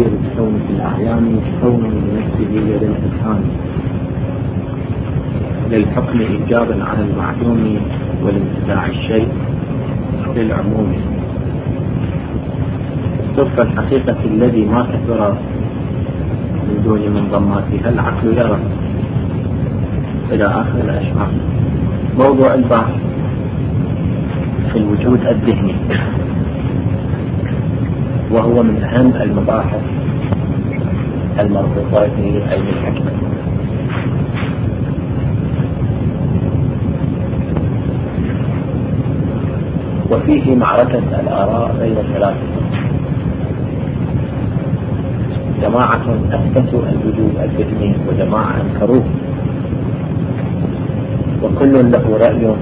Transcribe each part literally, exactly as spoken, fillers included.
غير الكون في الأعيان كون من نفسه للإنسان للحكم إيجابا على المعدوم والانتزاع الشيء للعموم. سوف الحقيقة الذي ما كثر من دون منضماتها العقل يرى إلى آخر الأشعار. موضوع البحث في الوجود الذهني، وهو من أهم المباحث المربوطة بعلم الحكمة. وفيه معركة الآراء بين ثلاثة: جماعة أثبتوا الوجود الذهني وجماعة أنكروه، وكل له رأي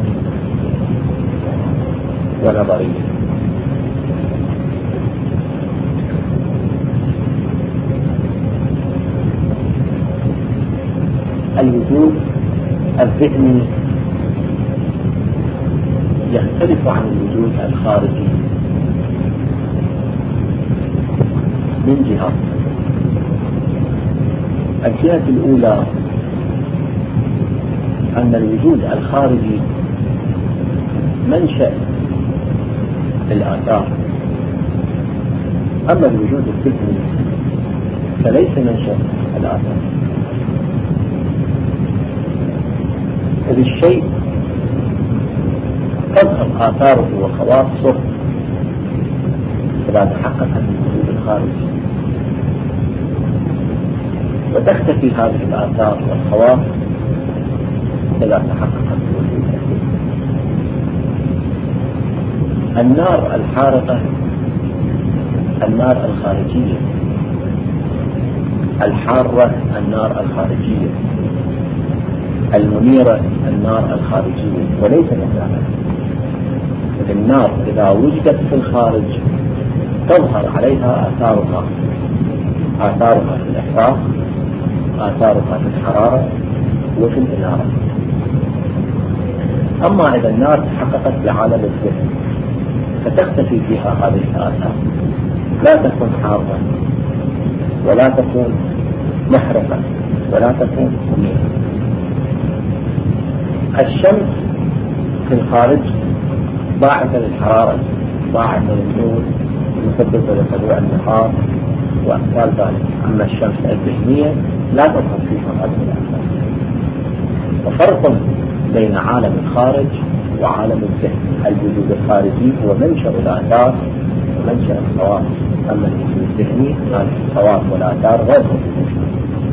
ونظرية. الوجود الذهني يختلف عن الوجود الخارجي من جهة. الجهة الأولى أن الوجود الخارجي منشأ الآثار، أما الوجود الذهني فليس منشأ الآثار. إذ الشيء تظهر آثاره وخواصه إذا تحقق الوجود الخارجي، وتختفي هذه الآثار والخواص إذا تحقق الوجود الذهني. النار الحارقة النار الخارجية، الحارة النار الخارجية، المنيرة النار الخارجية، وليس مثالها. النار إذا وجدت في الخارج تظهر عليها آثارها آثارها في الإحراق، آثارها في الحرارة وفي الإنارة. أما إذا النار تحققت بعالم الذهن فتختفي فيها هذه الآثار، لا تكون حارة ولا تكون محرقة ولا تكون منيرة. الشمس في الخارج باعثة للحرارة، باعثة للنور، مسببة لطلوع النهار وأمثال ذلك. أما الشمس الذهنية لا تظهر فيها هذه الآثار. وفرق بين عالم الخارج وعالم الذهن: الوجود الخارجي هو منشأ الآثار ومنشأ الخواص، أما الوجود الذهني الخواص والآثار غير موجودة.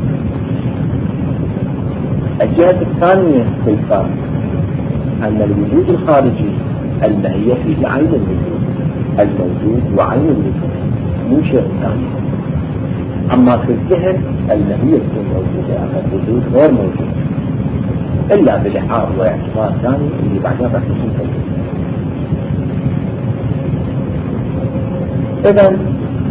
الجهة الثانية في الفرق أن الوجود الخارجي الماهية فيه عين الوجود، الموجود وعين الوجود مو شيء ثاني. أما في الذهن الماهية تكون موجودة، أما الوجود غير موجود إلا بلحاظ واعتبار ثاني اللي بعدها بحث فيه. إذن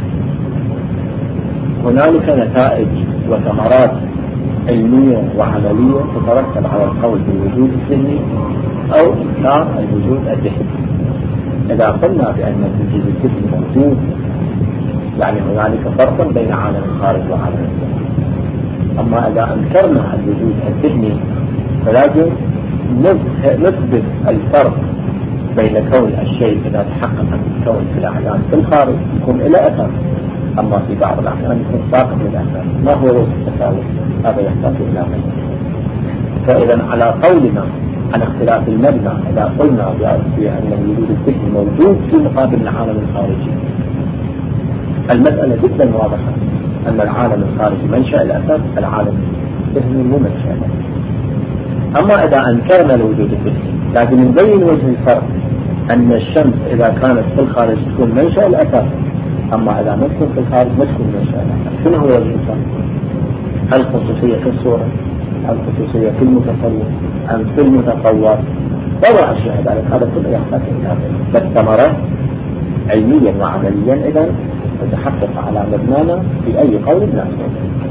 هنالك نتائج وثمرات علمية وعملية تترتب على القول بالوجود الذهني أو إنكار الوجود الذهني. إذا قلنا بأن الوجود الذهني موجود يعني هنالك فرق بين عالم الخارج وعالم الذهن. أما إذا أنكرنا الوجود الذهني فلازم نثبت الفرق بين كون الشيء إذا تحقق الكون في الأعيان في الخارج يكون إلى أثر، أما في بعض الأحيان يكون ساقط للأثر. ما هو وجه التفاوت؟ هذا يحتاج إلى مجال. فإذا على قولنا عن اختلاف المبنى إذا قلنا بأن الوجود الذهني موجود في مقابل العالم الخارجي، المسألة جدا واضحة أن العالم الخارجي منشأ الأثر، العالم الذهني مو منشأ الأثر. أما إذا أنكرنا الوجود الذهني لازم نبين وجه الفرق، أن الشمس إذا كانت في الخارج تكون منشأ الأثر، أما إذا ما تكون في الخارج ما تكون منشأ الأثر. شنو هو وجه الفرق؟ هل خصوصية في الصورة؟ هل خصوصية في المتصور؟ أم في المتصور؟ وضع أشياء ذلك هذا كله يحتاج إلى فالثمرة علميا وعمليا إذا تتحقق على مبنانا في أي قول لا نقول.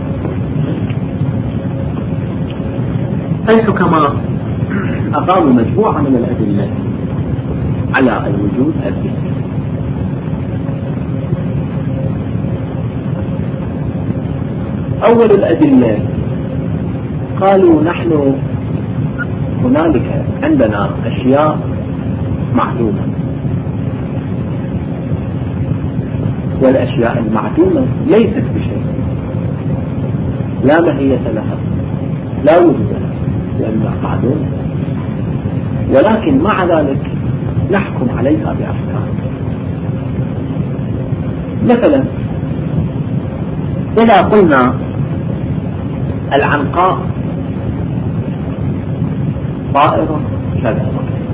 الحكماء أقاموا مجموعة من الأدلة على الوجود الذهني. أول الأدلة قالوا نحن هنالك عندنا أشياء معدومة، والأشياء المعدومة ليست بشيء، لا ماهية لها لا وجود لها لأنها معدومة، ولكن مع ذلك نحكم عليها بأفكار. مثلا إذا قلنا العنقاء طائرة كذا،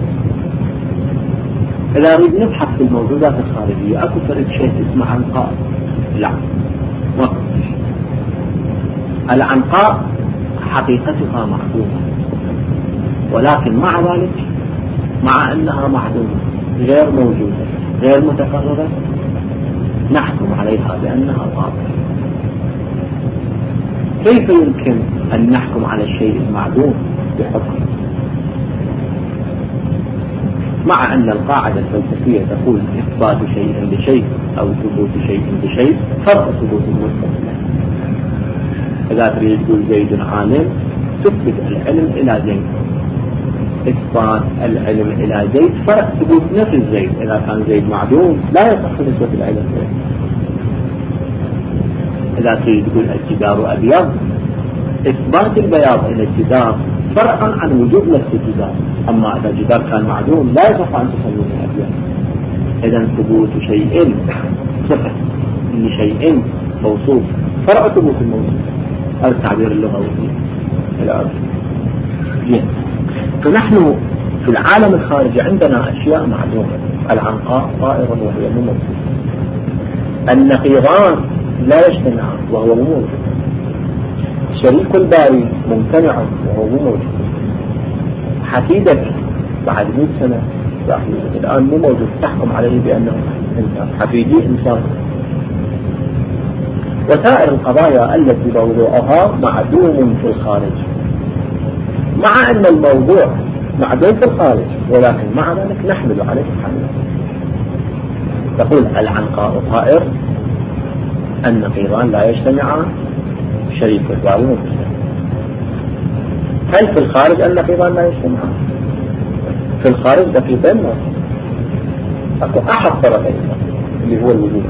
إذا نريد نبحث في الموجودات الخارجية أكو فرد شيء اسمه عنقاء؟ لا، ما العنقاء حقيقتها معدومة، ولكن مع ذلك مع أنها معدومة غير موجودة غير متقررة نحكم عليها بأنها طائرة. كيف يمكن أن نحكم على الشيء المعدوم بحكم، مع أن القاعدة الفلسفية تقول إثبات شيء بشيء أو ثبوت شيء بشيء فرق ثبوت المستقبل. إذا تريد تقول زيد عالم تثبت العلم إلى زيد، إثبات العلم إلى زيد فرق ثبوت نفس زيد. إذا كان زيد معدوم لا يصح نسبة العلم زيد. إذا تريد تقول الجدار أبيض إثبات البياض إلى الجدار فرقا عن وجود نفس الجدار، أما إذا الجدار كان معدوم لا يصح أن تسميه أبيض. إذا ثبوت شيء صفة لشيء موصوف فرق ثبوت الموصوف، هذا التعبير اللغوي العربي. فنحن في العالم الخارجي عندنا أشياء معدومة، العنقاء طائر وهي مو موجودة، النقيضان لا يجتمعان وهو مو موجود، شريك الباري ممتنع وهو مو موجود، حفيدك بعد مئة سنة الآن مو موجود تحكم عليه بأنه إنسان، حفيدي إنسان. وسائر القضايا التي موضوعها معدوم في الخارج، مع أن الموضوع معدوم في الخارج ولكن مع ذلك نحمل عليه الحمل. تقول العنقاء طائر، النقيضان لا يجتمعان، شريك الباري ممتنع. هل في الخارج النقيضان لا يجتمعان؟ في الخارج دقيقين ما أكو أحد طرفين اللي هو الوجود،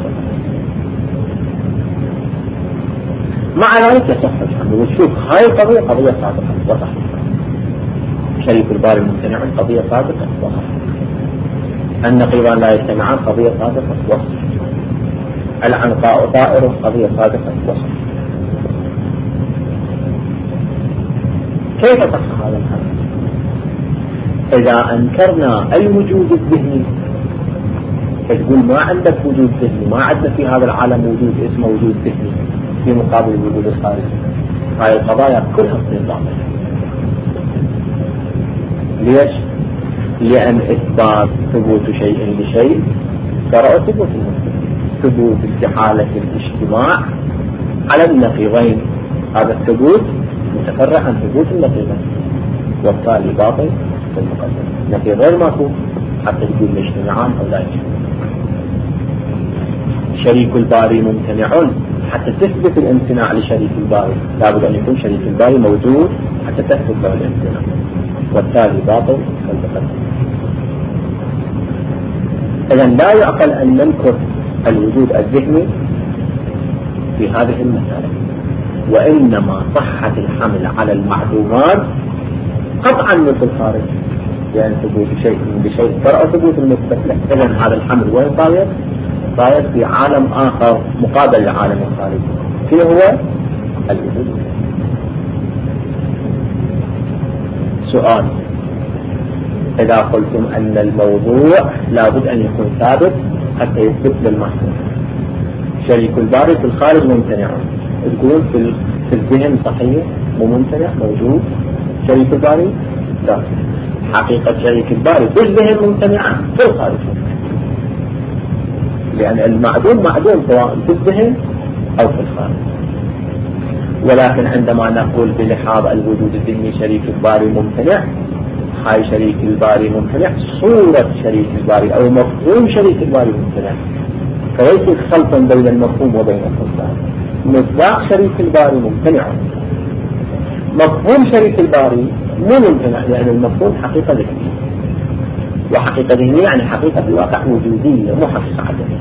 مع ذلك يصح الحمل. وتشوف هاي القضية قضية صادقة وصحيحة، شريك الباري ممتنع قضية صادقة وصحيحة، النقيضان لا يجتمعان قضية صادقة وصحيحة، العنقاء طائر قضية صادقة وصحيحة. كيف تصح هذا الحمل؟ إذا أنكرنا الوجود الذهني تقول ما عندك وجود ذهني، ما عندنا في هذا العالم وجود اسمه وجود ذهني في مقابل الوجود الخارجي، هاي القضايا كلها تصير باطلة. ليش؟ لأن إثبات ثبوت شيء بشيء فرع ثبوت المستقبل، ثبوت استحالة الاجتماع على النقيضين، هذا الثبوت متفرع عن ثبوت النقيضين وبالتالي باطل في المقدمة. نقيض غير ماكو حتى تقول يجتمعان أو لا يجتمعان. شريك الباري ممتنع، حتى تثبت الامتناع لشريك الباري لابد أن يكون شريك الباري موجود حتى تثبت له الامتناع، وبالتالي باطل في المقدمة. إذن لا يعقل أن ننكر الوجود الذهني في هذه المسألة، وإنما صحة الحمل على المعدومات قطعا مثل الخارج، لأن ثبوت شيء بشيء فرع ثبوت المستقبل. إذن هذا الحمل وين صاير؟ صاير في عالم آخر مقابل لعالم الخارج، فيه هو الوجود. سؤال: إذا قلتم أن الموضوع لابد أن يكون ثابت حتى يثبت للمحكوم، شريك الباري في الخارج ممتنع، تقولون في في الذهن صحيح مو ممتنع موجود شريك الباري؟ لا، حقيقة شريك الباري في الذهن ممتنعة في الخارج، لأن المعدوم معدوم سواء في الذهن أو في الخارج. ولكن عندما نقول بلحاظ الوجود الذهني شريك الباري ممتنع، هاي شريك الباري ممتنع صورة شريك الباري أو مفهوم شريك الباري ممتنع، فليس خلطا بين المفهوم وبين الخلطان. مصداق شريك الباري ممتنع. مفهوم شريك الباري مو ممتنع، لأن يعني المفهوم حقيقة ذهنية، وحقيقة ذهنية يعني حقيقة في الواقع وجودية مو حقيقة عدمية.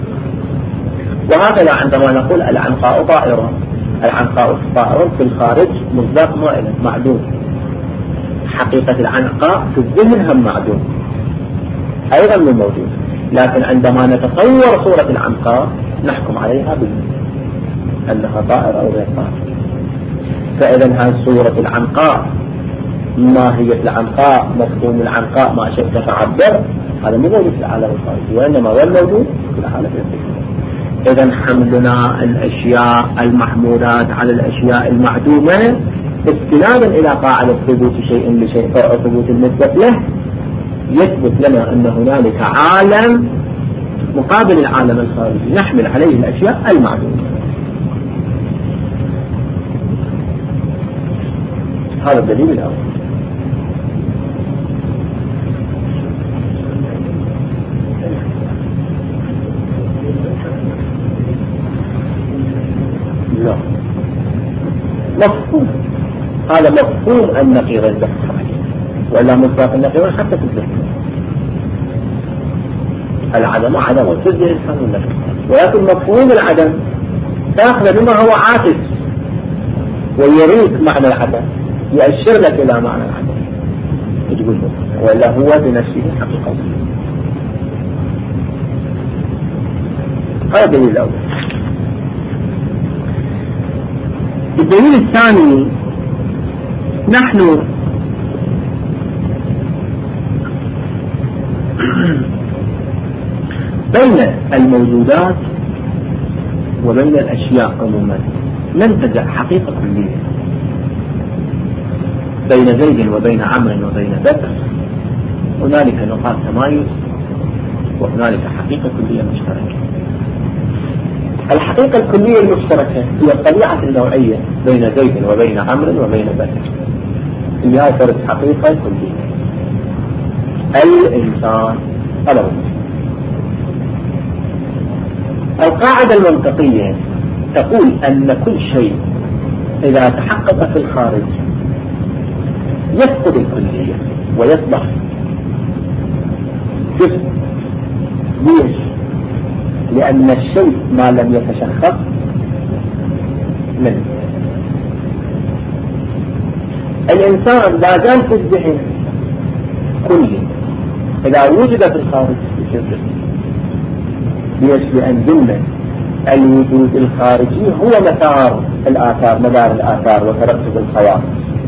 وهكذا عندما نقول العنقاء طائرة، العنقاء طائرة في الخارج مصداق مائل معدوم، حقيقة العنقاء في الذهن هم معدوم أيضا مو موجود، لكن عندما نتصور صورة العنقاء نحكم عليها بأنها طائرة أو غير طائرة. فإذا هذه صورة العنقاء، ماهية العنقاء، مفهوم العنقاء، ما شئت فعبر، هذا مو موجود في العالم الخارجي، وإنما هو الموجود في العالم الداخلي. إذا حملنا الأشياء المحمولات على الأشياء المعدومة استنادا إلى قاعدة ثبوت شيء لشيء أو ثبوت النسبة له، يثبت لنا أن هنالك عالم مقابل العالم الخارجي نحمل عليه الأشياء المعدومة. هذا الدليل الأول. لا، مفهوم، هذا مفهوم النقيض البحث، ولا مصداق النقيض حتى في الذهن. العدم عدم وفي الإنسان والنقيض، ولكن مفهوم العدم تأخذ بما هو عاكس ويريد معنى العدم، يأشر لك إلى معنى العدم، تقول ولا هو بنفسه حقيقة. هذا الدليل الأول. الدليل الثاني، نحن بين الموجودات وبين الأشياء عموما ننتزع حقيقة كلية. بين زيد وبين عمرو وبين بكر هنالك نقاط تمايز وهنالك حقيقة كلية مشتركة. الحقيقة الكلية المشتركة هي الطبيعة النوعية بين زيد وبين عمرو وبين بكر، هي فرد حقيقة كلية. الإنسان ألو. القاعدة المنطقية تقول أن كل شيء إذا تحقق في الخارج يفقد الكلية ويصبح جزء. ليش؟ لأن الشيء ما لم يتشخص منه. الإنسان لا زال في الذهن كلي، إذا وجد في الخارج يصير. ليش؟ لأن ضمن الوجود الخارجي هو مسار الآثار، مدار الآثار وترتب الخواص،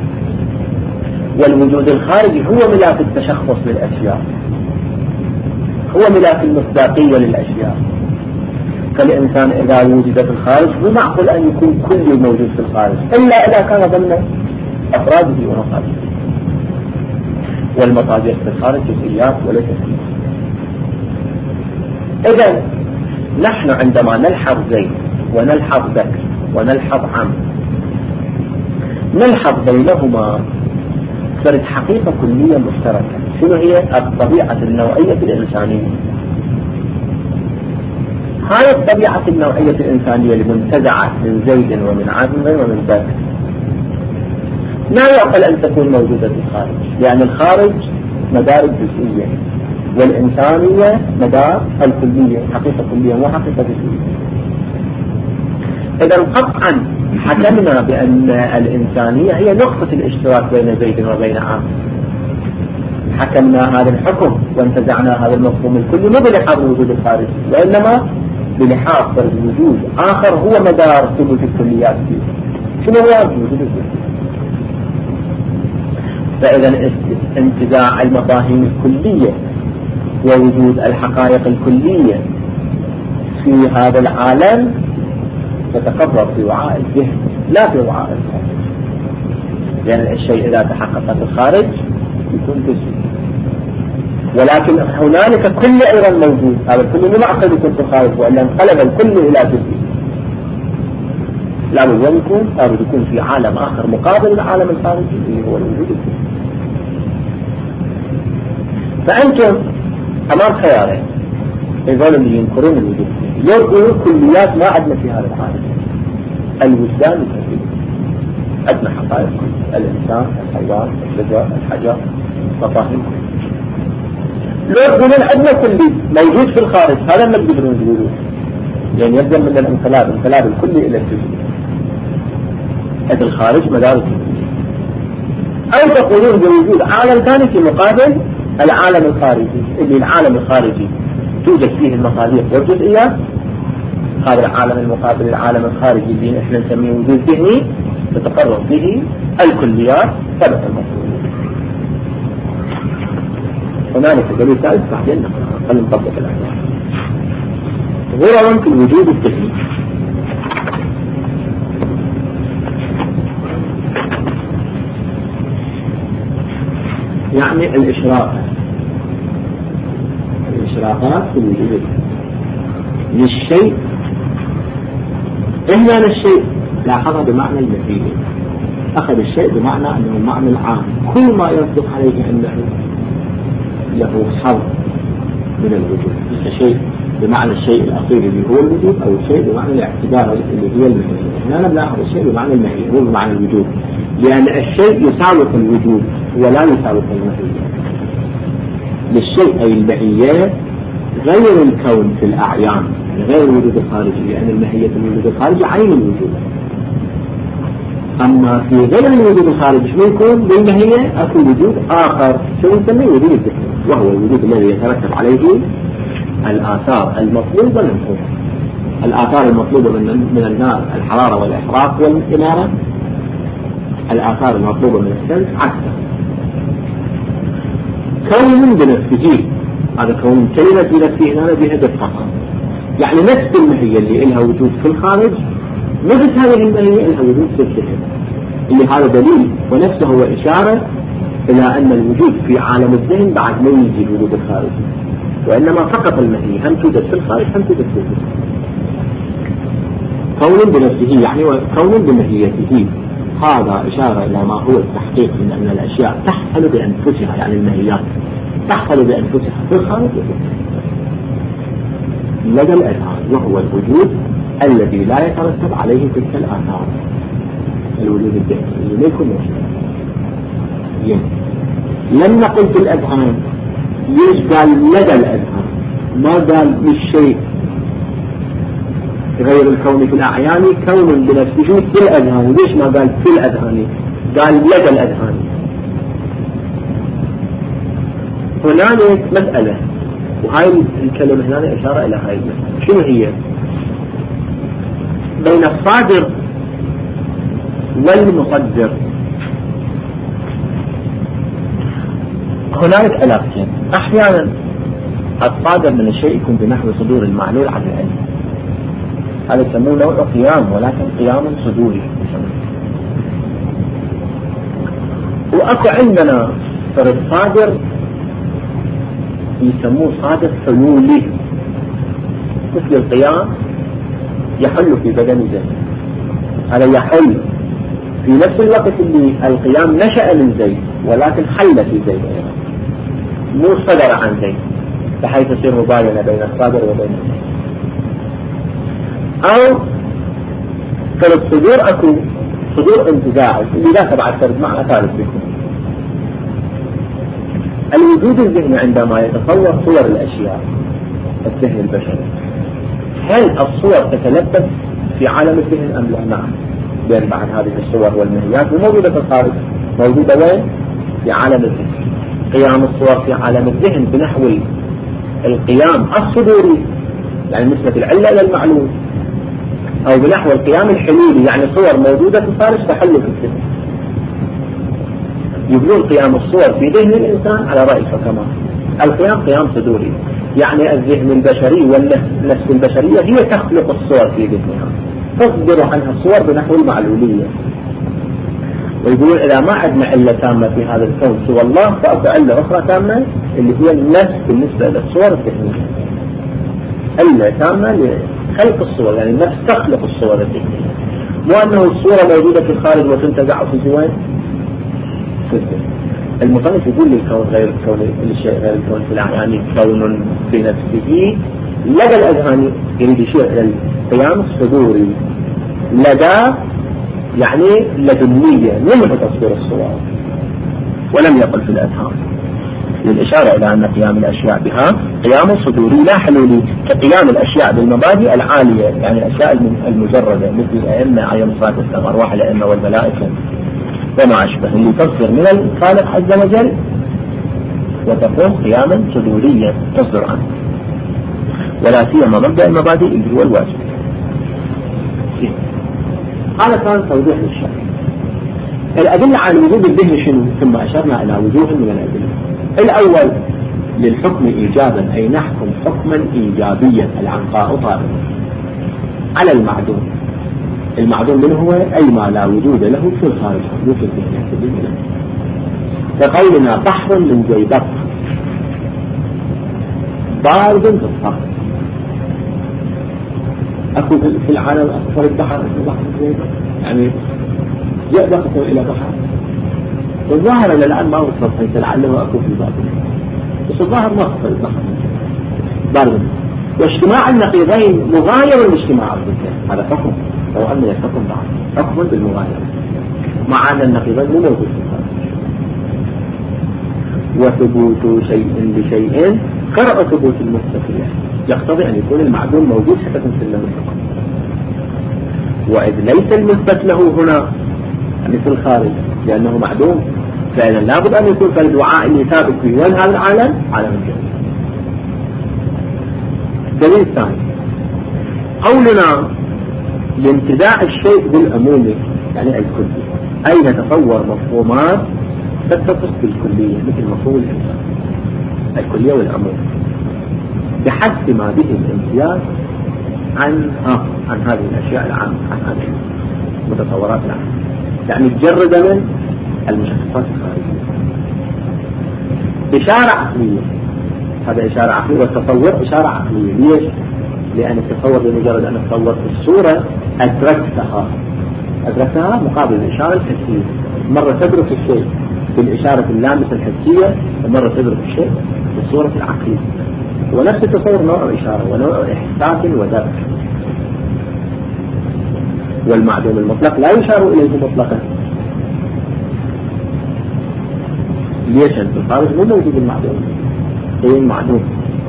والوجود الخارجي هو ملاك التشخص للأشياء، هو ملاك المصداقية للأشياء. فالإنسان إذا وجد في الخارج مو معقول أن يكون كل موجود في الخارج إلا إذا كان ضمن أفراده ومصادره، والمصادر في الخارج جزئيات وليس فيه. إذن نحن عندما نلحظ زيد ونلحظ بكر ونلحظ عمرو نلحظ بينهما فرد حقيقة كلية مشتركة. شنو هي؟ الطبيعة النوعية الإنسانية. هاي الطبيعة النوعية الإنسانية المنتزعة من زيد ومن عمرو ومن بكر لا يعقل أن تكون موجودة في الخارج، لأن الخارج مدار الجزئية والإنسانية مدار الكلية، حقيقة كلية مو حقيقة جزئية. إذا قطعا حكمنا بأن الإنسانية هي نقطة الاشتراك بين زيد وبين عمرو. حكمنا هذا الحكم وانتزعنا هذا المفهوم الكلي مو بلحاظ وجود الخارج، وإنما بلحاظ فرد وجود آخر هو مدار ثبوت الكليات فيه. شنو هو وجود الكلية؟ فإذا انتزاع المفاهيم الكلية ووجود الحقائق الكلية في هذا العالم تتقرر في وعاء الذهن لا في وعاء الخارج، لأن الشيء إذا تحقق في الخارج يكون جزء، ولكن هنالك كل أيضا موجود. هذا الكل ما معقد يكون في الخارج، وإلا انقلب الكل إلى جزء. لابد يكون لابد يكون في عالم آخر مقابل العالم الخارجي اللي هو الوجود الذهني. فأنتم أمام خيارين، هذول اللي ينكرون الوجود، يقولوا كليات ما عندنا في هذا العالم، الوجدان الكثير، أدنى حقائق الإنسان، الحيوان، الشجر، الحجر، مفاهيم. لو يقولون عندنا كلي موجود في الخارج، هذا ما تقدرون تقولون، يعني يلزم من الانقلاب انقلاب الكلي إلى الجزئي. في الخارج مدارس، أو تقولون بوجود عالم ثاني في مقابل العالم الخارجي، اللي العالم الخارجي توجد فيه المصادر والجزئيات، هذا العالم المقابل العالم الخارجي اللي احنا نسميه وجود ذهني تتقرر فيه الكليات ثبت المفروض. هنالك دليل ثالث بعدين خلينا نطبق الأحوال. غرض في الوجود الذهني، يعني الإشراقات الإشراقات في الوجود للشيء. هنا الشيء لاحظها بمعنى المثيل، أخذ الشيء بمعنى أنه المعنى العام، كل ما يصدق عليه أنه له حظ من الوجود، الشيء بمعنى الشيء الأصيل اللي هو الوجود، أو الشيء بمعنى الاعتبار اللي هي المهية. هنا نلاحظ الشيء بمعنى المهية هو بمعنى الوجود، لأن الشيء يساوق الوجود ولا يساوق المهية. للشيء أي المهية غير الكون في الأعيان، غير الوجود الخارجي، لأن المهية في الوجود الخارجي عين الوجود. أما في غير الوجود الخارجي شو يكون بالمهية؟ أكو وجود آخر شو نسميه وجود الذهن، وهو الوجود الذي يترتب عليه الآثار المطلوبة للقوة. الآثار المطلوبة من من النار الحرارة والإحراق والإنارة، الآثار المطلوبة من الشمس عكسها. كون بنفسه، هذا كون كلمة بنفسه هنا بهدف فقط، يعني نفس المهية اللي إلها وجود في الخارج، نفس هذه المهية إلها وجود في الذهن، اللي هذا دليل ونفسه هو إشارة إلى أن الوجود في عالم الذهن بعد ما يجي الوجود الخارجي، وإنما فقط المهية هم توجد في الخارج هم توجد في الذهن. كون بنفسه يعني كون بمهيته، هذا إشارة إلى ما هو التحقيق من أن الأشياء تحصل بأنفسها، يعني المهيات تحصل بأنفسها في الخارج لدى الأذهان، وهو الوجود الذي لا يترتب عليه تلك الآثار، الوجود الذهني اللي لا يكون موجود. لم نقل في الأذهان، ليش قال لدى الأذهان؟ ما قال للشيء غير الكون في الأعيان كون بنفسه في الأذهان، ليش ما قال في الأذهان؟ قال لدى الأذهان. هنالك مسألة، وهاي الكلمة هنا إشارة إلى هاي المسألة، شنو هي؟ بين الصادر والمصدر هنالك علاقتين. أحيانا الصادر من الشيء يكون بنحو صدور المعلول عن العلم، هذا يسموه نوع قيام، ولكن قيام صدوري. وأكو عندنا الصادر يسموه صادر حلولي، مثل القيام يحل في بدن زيد، هذا يحل في نفس الوقت اللي القيام نشأ من زيد ولكن حل في زيد أيضا، مو صدر عن زيد، بحيث تصير مباينة بين الصادر وبين زيد. أو في الصدور أكو صدور انتزاعي اللي لا تبع الفرد مع ثالث بكم. الوجود الذهني عندما يتصور صور الأشياء الذهن البشري، هل الصور تتلبس في عالم الذهن أم لا؟ نعم، بين بعض هذه الصور والمهيات وموجودة في الخارج، موجودة وين؟ في عالم الذهن. قيام الصور في عالم الذهن بنحو القيام الصدوري، يعني نسبة العلة إلى المعلوم، أو بنحو القيام الحلولي، يعني صور موجودة في الخارج تحل في الذهن. يقولون قيام الصور في ذهن الإنسان على رأي الحكماء القيام قيام صدوري، يعني الذهن البشري والنفس البشرية هي تخلق الصور في ذهنها، تصدر عنها الصور بنحو المعلولية. ويقولون إذا ما عندنا علة تامة في هذا الكون سوى الله، فأكو علة أخرى تامة اللي هي النفس بالنسبة للصور الذهنية، علة تامة لخلق الصور، يعني النفس تخلق الصور الذهنية، مو أنه الصورة موجودة في الخارج وتنتزع في الزوين. المصنف يقول للكون غير الكون، الشيء غير الكون في الأعيان كون في نفسه لدى الأذهان، يريد يشير إلى القيام الصدوري لدى يعني لدنية منه تصوير الصور، ولم يقل في الأذهان، للإشارة إلى أن قيام الأشياء بها قيام صدوري لا حلولي، كقيام الأشياء بالمبادئ العالية، يعني الأشياء المجردة مثل الأئمة عليهم الصلاة والسلام، أرواح الأئمة والملائكة وما أشبه، اللي تصدر من الخالق عز وجل وتقوم قياما صدوريا تصدر عنه، ولا سيما مبدأ المبادئ اللي هو الواجب. هذا كان توضيح للشرع. الأدلة على وجود الذهن شنو؟ ثم أشرنا إلى وجوه من الأدلة. الأول للحكم إيجابا، أي نحكم حكما إيجابيا العنقاء طارئ على المعدوم. المعدوم منه هو أي ما لا وجود له في الخارج، ممكن في الذهن، كقولنا بحر من زيبق بارد في الصخر. أكو في العالم أكثر البحر اسمه بحر زيبق، يعني يأبقه إلى بحر، والظاهر الآن ما وصل حيث لعله أكو في باطل، بس الظاهر ما وصل البحر بارد. واجتماع النقيضين مغاير لاجتماع الضدين، هذا حكم، لو أن الحكم بعض حكم بالمغايرة، مع أن النقيضين مو موجود في الخارج. وثبوت شيء لشيء قرأ ثبوت المستقل، يقتضي أن يكون المعدوم موجود حتى تنسل له الحكم. وإذ ليس المثبت له هنا يعني في الخارج لأنه معدوم، فإذا لابد أن يكون فالدعاء اللي ثابت في وين هذا العالم عالم الجنة. دليل ثاني قولنا لامتداء الشيء بالعموم يعني الكلي، أي نتصور مفهومات تتصف بالكلية مثل مفهوم الإنسان، الكلية والعموم، بحث ما به الامتياز عن آه عن هذه الأشياء العامة، عن هذه المتصورات العامة، يعني تجرد من المشخصات الخارجية. إشارة عقلية، هذا إشارة عقلية، والتصور إشارة عقلية. ليش؟ لأن التصور بمجرد أن أتصور الصورة أدركتها، أدركتها مقابل الإشارة الحسية. مرة تدرك الشيء بالإشارة اللامسة الحسية، ومرة تدرك الشيء بالصورة العقلية. ونفس التصور نوع إشارة ونوع إحساس ودرك. والمعدوم المطلق لا يشار إليه مطلقا. ليش؟ في الخارج مو موجود المعدوم، هي المعدوم،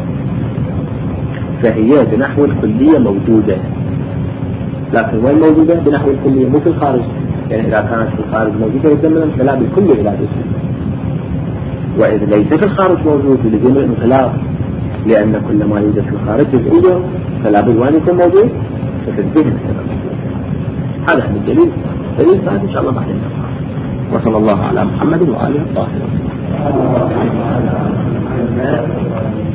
فهي بنحو الكلية موجودة، لكن وين موجودة؟ بنحو الكلية مو في الخارج. يعني إذا كانت في الخارج موجودة يتم الانقلاب الكلي إلى جزء، وإذا ليس في الخارج موجود يلزم الانقلاب، لأن كل ما يوجد في الخارج جزئية، فلا بد وأن يكون موجود في الذهن. هذا هو الدليل. دليل ثاني إن شاء الله بعدين. وصلى الله على محمد وآله الطاهرين.